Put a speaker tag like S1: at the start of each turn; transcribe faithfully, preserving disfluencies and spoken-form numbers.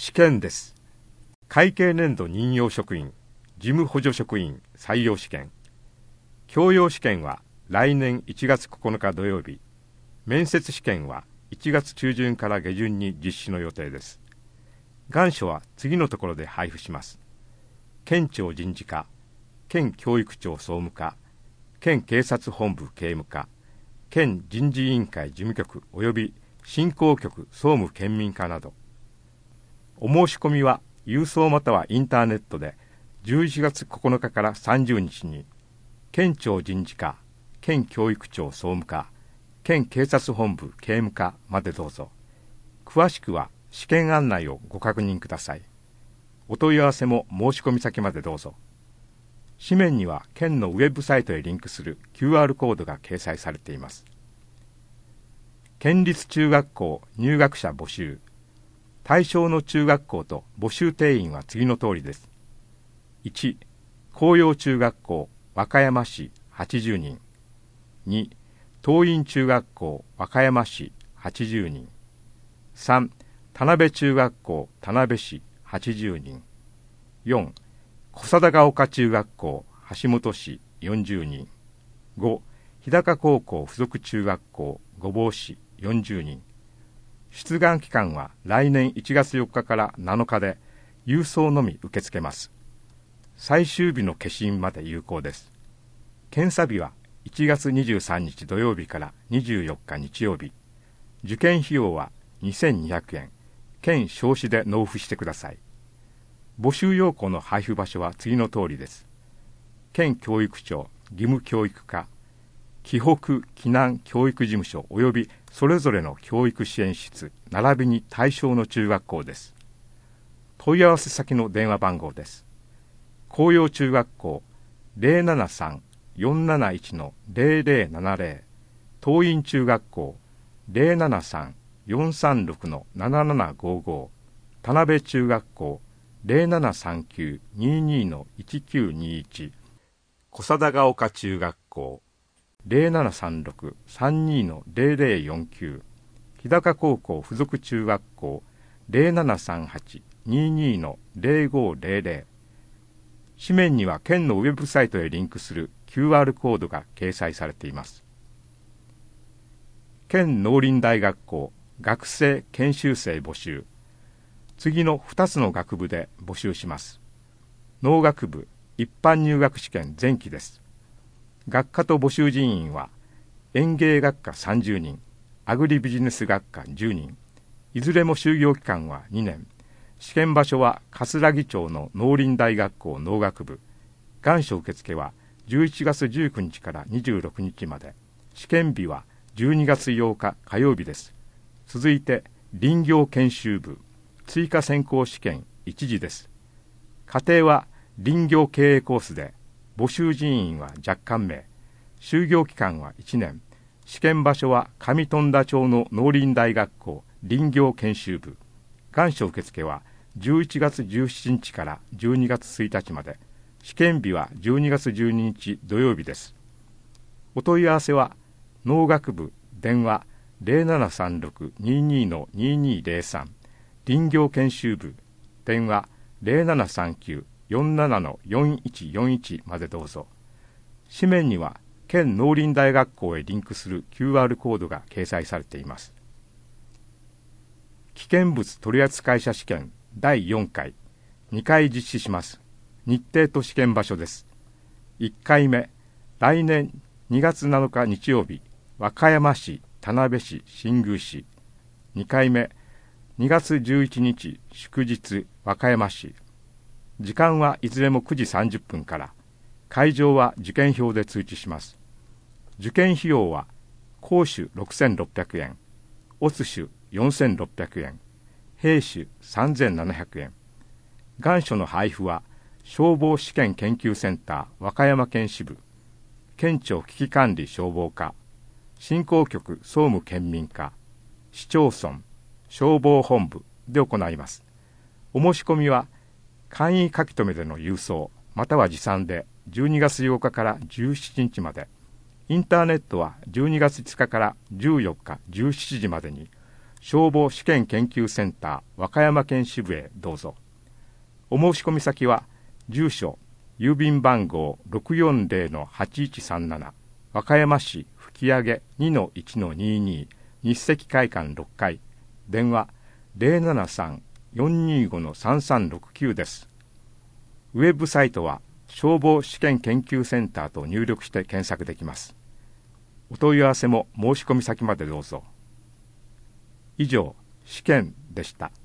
S1: 試験です。会計年度任用職員、事務補助職員採用試験。教養試験は来年いちがつここのか土曜日、面接試験はいちがつ中旬から下旬に実施の予定です。願書は次のところで配布します。県庁人事課、県教育庁総務課、県警察本部警務課、県人事委員会事務局及び振興局総務県民課など。お申し込みは郵送またはインターネットでじゅういちがつここのかからさんじゅうにちに県庁人事課、県教育庁総務課、県警察本部警務課までどうぞ。詳しくは試験案内をご確認ください。お問い合わせも申し込み先までどうぞ。紙面には県のウェブサイトへリンクする キューアール コードが掲載されています。県立中学校入学者募集。対象の中学校と募集定員は次の通りです。いち、紅葉中学校和歌山市はちじゅうにん。に、東院中学校和歌山市はちじゅうにん。さん、田辺中学校田辺市はちじゅうにん。よん、小貞ヶ丘中学校橋本市よんじゅうにん。ご、日高高校附属中学校御坊市よんじゅうにん。出願期間は来年いちがつよっかからなのかで、郵送のみ受け付けます。最終日の消印まで有効です。検査日はいちがつにじゅうさんにち土曜日からにじゅうよっか日曜日。受験費用はにせんにひゃくえん、県証紙で納付してください。募集要項の配布場所は次の通りです。県教育庁義務教育課、紀北紀南教育事務所及びそれぞれの教育支援室並びに対象の中学校です。問い合わせ先の電話番号です。紅葉中学校 ゼロななさん よんなないち ゼロゼロななゼロ、東院中学校 ゼロななさん よんさんろく ななななごご、田辺中学校 ゼロななさんきゅう にに いちきゅうにいち、小貞ヶ丘中学校ゼロななさんろく さんに ゼロゼロよんきゅう、日高高校附属中学校 ゼロななさんはち にに ゼロごゼロゼロ。紙面には県のウェブサイトへリンクする キューアール コードが掲載されています。県農林大学校学生研修生募集。次のふたつの学部で募集します。農学部一般入学試験前期です。学科と募集人員は園芸学科さんじゅうにん、アグリビジネス学科じゅうにん、いずれも就業期間はにねん。試験場所は葛城町の農林大学校農学部。願書受付はじゅういちがつじゅうくにちからにじゅうろくにちまで。試験日はじゅうにがつようか火曜日です。続いて林業研修部追加選考試験いちじです。課程は林業経営コースで、募集人員は若干名、就業期間はいちねん。試験場所は上富田町の農林大学校林業研修部。願書受付はじゅういちがつじゅうしちにちからじゅうにがつついたちまで。試験日はじゅうにがつじゅうににち土曜日です。お問い合わせは農学部電話 ゼロななさんろく にに ににゼロさん、林業研修部電話 ゼロななさんきゅう よんなな よんいちよんいち までどうぞ。紙面には県農林大学校へリンクする キューアール コードが掲載されています。危険物取扱者試験だいよんかい、にかい実施します。日程と試験場所です。いっかいめ、来年にがつなのか日曜日、和歌山市、田辺市、新宮市。にかいめ、にがつじゅういちにち祝日、和歌山市。時間はいずれもくじさんじゅっぷんから。会場は受験票で通知します。受験費用は講習ろくせんろっぴゃくえん、乙種よんせんろっぴゃくえん、兵種さんぜんななひゃくえん。願書の配布は消防試験研究センター和歌山県支部、県庁危機管理消防課、振興局総務県民課、市町村、消防本部で行います。お申し込みは簡易書留での郵送または持参でじゅうにがつようかからじゅうしちにちまで。インターネットはじゅうにがついつかからじゅうよっかじゅうしちじまでに。 消防試験研究センター和歌山県支部へどうぞ。お申し込み先は、住所、郵便番号 ろくよんぜろのはちいちさんなな 和歌山市吹上 にのいちのにじゅうに 日赤会館ろっかい、電話 ゼロななさん よんにごのさんさんろくきゅうです。ウェブサイトは消防試験研究センターと入力して検索できます。お問い合わせも申し込み先までどうぞ。以上、試験でした。